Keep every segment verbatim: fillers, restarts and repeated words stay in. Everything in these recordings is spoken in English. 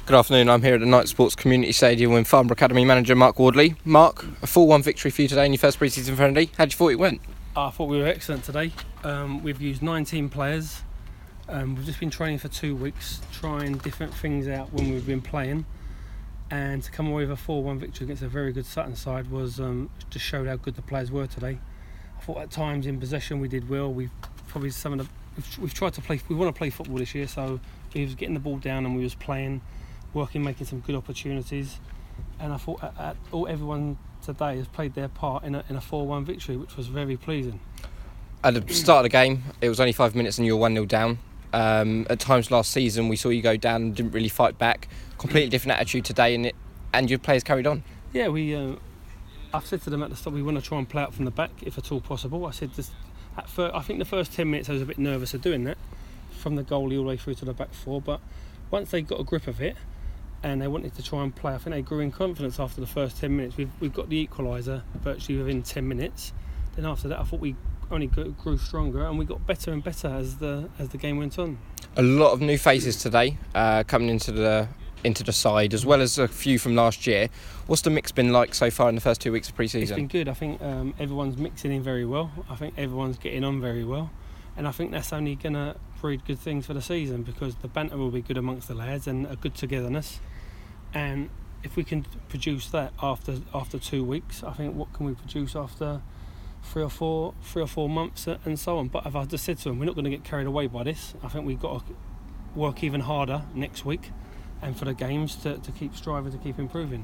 Good afternoon, I'm here at the Knight Sports Community Stadium with Farnborough Academy manager Mark Wardley. Mark, a four one victory for you today in your first pre-season friendly. How did you thought it went? I thought we were excellent today. Um, we've used nineteen players. Um, we've just been training for two weeks, trying different things out when we've been playing. And to come away with a four one victory against a very good Sutton side was um, just showed how good the players were today. I thought at times in possession we did well. We've probably some of the we've, we've tried to play. We want to play football this year, so we was getting the ball down and we was playing, working, making some good opportunities. And I thought at, at, all everyone today has played their part in a in a four one victory, which was very pleasing. At the start of the game, it was only five minutes and you were one nil down. Um, at times last season, we saw you go down and didn't really fight back. Completely different attitude today, and it, and your players carried on. Yeah, we. Uh, I've said to them at the start we want to try and play out from the back if at all possible. I said this. At first, I think the first ten minutes I was a bit nervous of doing that, from the goalie all the way through to the back four. But once they got a grip of it, and they wanted to try and play, I think they grew in confidence after the first ten minutes. We've we've got the equaliser virtually within ten minutes. Then after that, I thought we only grew stronger and we got better and better as the as the game went on. A lot of new faces today uh, coming into the into the side, as well as a few from last year. What's the mix been like so far in the first two weeks of pre-season? It's been good. I think um, everyone's mixing in very well. I think everyone's getting on very well, and I think that's only going to breed good things for the season, because the banter will be good amongst the lads and a good togetherness. And if we can produce that after after two weeks, I think what can we produce after three or four three or four months and so on. But as I just said to them, we're not going to get carried away by this. I think we've got to work even harder next week and for the games to, to keep striving to keep improving.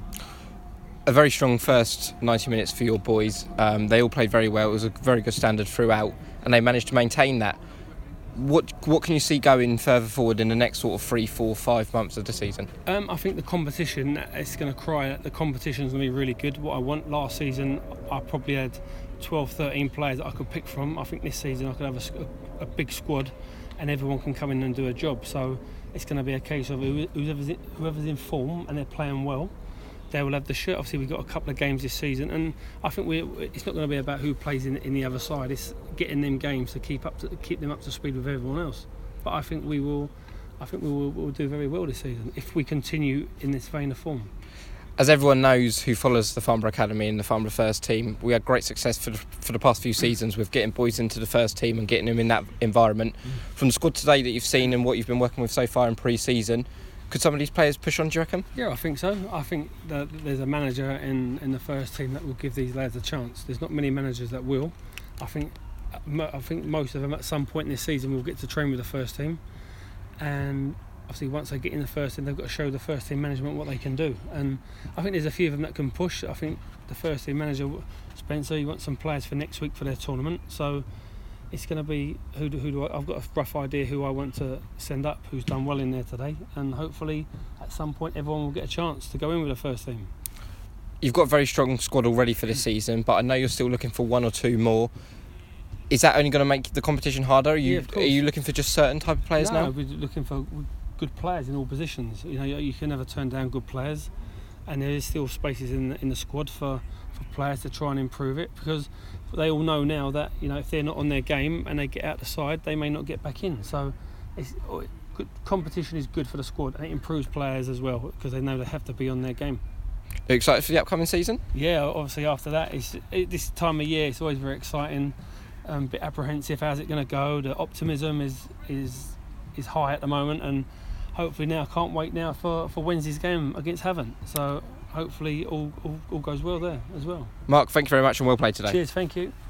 A very strong first ninety minutes for your boys. Um, they all played very well. It was a very good standard throughout, and they managed to maintain that. What what can you see going further forward in the next sort of three, four, five months of the season? Um, I think the competition, it's going to cry. The competition is going to be really good. What I want last season, I probably had twelve, thirteen players that I could pick from. I think this season I could have a, a big squad, and everyone can come in and do a job. So it's going to be a case of whoever's in, whoever's in form and they're playing well, they will have the shirt. Obviously, we've got a couple of games this season, and I think we it's not going to be about who plays in, in the other side. It's getting them games to keep up to keep them up to speed with everyone else. But I think we will, I think we will we'll do very well this season if we continue in this vein of form. As everyone knows who follows the Farnborough Academy and the Farnborough first team, we had great success for the, for the past few seasons with getting boys into the first team and getting them in that environment. Mm. From the squad today that you've seen and what you've been working with so far in pre-season, could some of these players push on, do you reckon? Yeah, I think so. I think that there's a manager in, in the first team that will give these lads a chance. There's not many managers that will. I think I think most of them at some point in this season will get to train with the first team, and obviously once they get in the first team, they've got to show the first team management what they can do. And I think there's a few of them that can push. I think the first team manager, Spencer, he wants some players for next week for their tournament. So it's going to be who do, who do I, I've got a rough idea who I want to send up, who's done well in there today, and hopefully at some point everyone will get a chance to go in with the first team. You've got a very strong squad already for this season, but I know you're still looking for one or two more. Is that only going to make the competition harder? Are you yeah, of course. Are you looking for just certain type of players no, now? We're looking for good players in all positions. You know, you can never turn down good players, and there is still spaces in the, in the squad for, for players to try and improve it, because they all know now that, you know, if they're not on their game and they get out the side, they may not get back in. So it's, good, competition is good for the squad, and it improves players as well, because they know they have to be on their game. Are you excited for the upcoming season? Yeah, obviously after that, it's, it, this time of year it's always very exciting, um, a bit apprehensive. How's it going to go? The optimism is is is high at the moment, and hopefully now I can't wait now for, for Wednesday's game against Havant. So hopefully all, all all goes well there as well. Mark, thank you very much and well played today. Cheers, thank you.